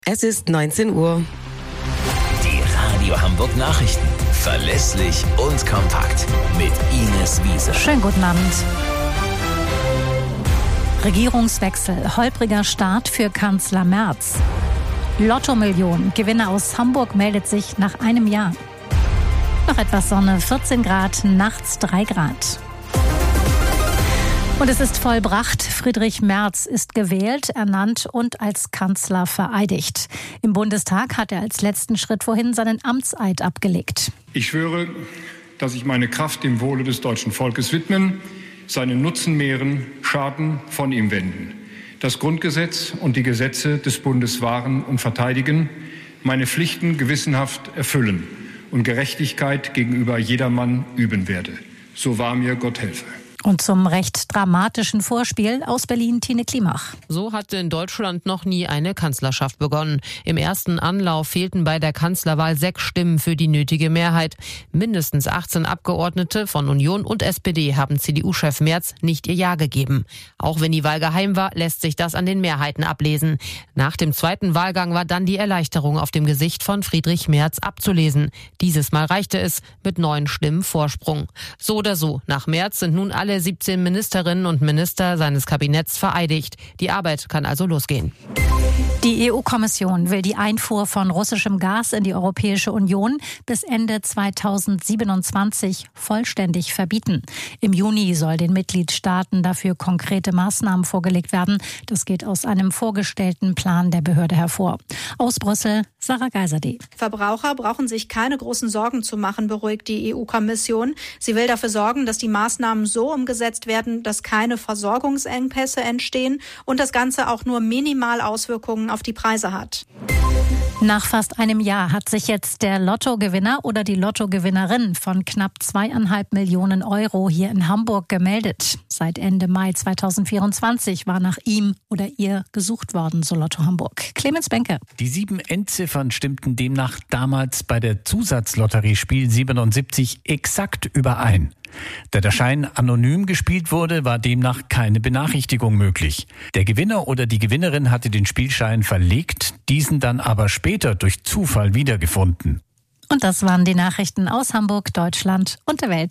Es ist 19 Uhr. Die Radio Hamburg Nachrichten. Verlässlich und kompakt. Mit Ines Wiese. Schönen guten Abend. Regierungswechsel, holpriger Start für Kanzler Merz. Lotto-Million, Gewinner aus Hamburg meldet sich nach einem Jahr. Noch etwas Sonne, 14 Grad, nachts 3 Grad. Und es ist vollbracht. Friedrich Merz ist gewählt, ernannt und als Kanzler vereidigt. Im Bundestag hat er als letzten Schritt vorhin seinen Amtseid abgelegt. Ich schwöre, dass ich meine Kraft dem Wohle des deutschen Volkes widmen, seinen Nutzen mehren, Schaden von ihm wenden, das Grundgesetz und die Gesetze des Bundes wahren und verteidigen, meine Pflichten gewissenhaft erfüllen und Gerechtigkeit gegenüber jedermann üben werde. So wahr mir Gott helfe. Und zum recht dramatischen Vorspiel aus Berlin Tine Klimach. So hat in Deutschland noch nie eine Kanzlerschaft begonnen. Im ersten Anlauf fehlten bei der Kanzlerwahl 6 Stimmen für die nötige Mehrheit. Mindestens 18 Abgeordnete von Union und SPD haben CDU-Chef Merz nicht ihr Ja gegeben. Auch wenn die Wahl geheim war, lässt sich das an den Mehrheiten ablesen. Nach dem zweiten Wahlgang war dann die Erleichterung auf dem Gesicht von Friedrich Merz abzulesen. Dieses Mal reichte es mit 9 Stimmen Vorsprung. So oder so, nach Merz sind nun alle 17 Ministerinnen und Minister seines Kabinetts vereidigt. Die Arbeit kann also losgehen. Die EU-Kommission will die Einfuhr von russischem Gas in die Europäische Union bis Ende 2027 vollständig verbieten. Im Juni soll den Mitgliedstaaten dafür konkrete Maßnahmen vorgelegt werden. Das geht aus einem vorgestellten Plan der Behörde hervor. Aus Brüssel, Sarah Geiserde. Verbraucher brauchen sich keine großen Sorgen zu machen, beruhigt die EU-Kommission. Sie will dafür sorgen, dass die Maßnahmen so umgesetzt werden, dass keine Versorgungsengpässe entstehen und das Ganze auch nur minimal Auswirkungen auf die Preise hat. Nach fast einem Jahr hat sich jetzt der Lottogewinner oder die Lottogewinnerin von knapp 2,5 Millionen Euro hier in Hamburg gemeldet. Seit Ende Mai 2024 war nach ihm oder ihr gesucht worden, so Lotto Hamburg. Clemens Benke. Die 7 Endziffern stimmten demnach damals bei der Zusatzlotterie Spiel 77 exakt überein. Da der Schein anonym gespielt wurde, war demnach keine Benachrichtigung möglich. Der Gewinner oder die Gewinnerin hatte den Spielschein verlegt, diesen dann aber später durch Zufall wiedergefunden. Und das waren die Nachrichten aus Hamburg, Deutschland und der Welt.